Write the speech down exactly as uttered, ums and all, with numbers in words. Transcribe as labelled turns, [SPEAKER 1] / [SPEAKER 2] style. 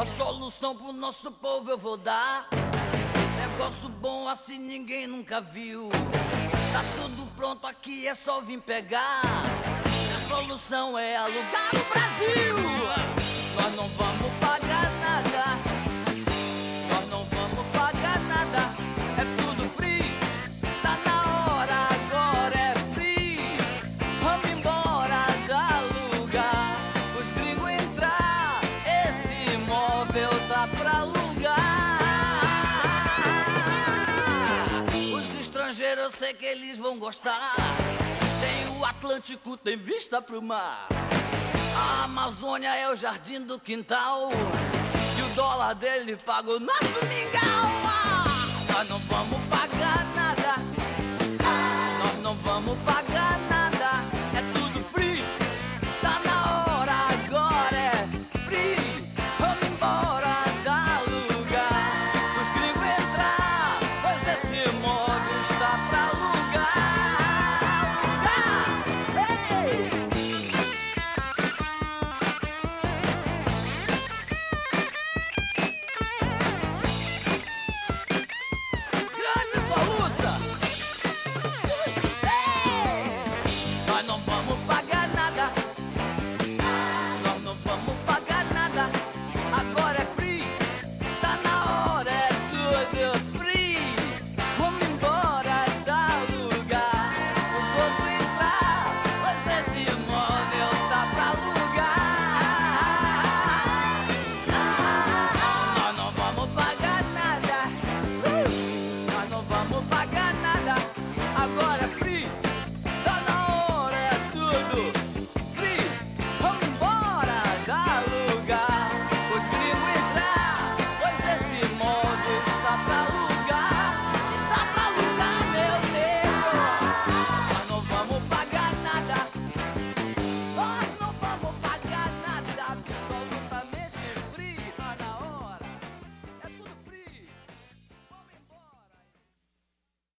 [SPEAKER 1] Solução pro nosso povo eu vou dar. Negócio bom assim ninguém nunca viu. Tá tudo pronto aqui, é só vir pegar. A solução é alugar o Brasil. Nós não vamos pagar nada. Nós não vamos pagar nada. É tudo free. Tá na hora, agora é free. Vamos embora da lugar. Os gringos entrar. Esse imóvel tá pra alugar. Os estrangeiros eu sei que eles vão gostar. Tem o Atlântico, tem vista pro mar. A Amazônia é o jardim do quintal. E o dólar dele paga o nosso mingau. Ah, nós não vamos pagar nada. Nós não vamos pagar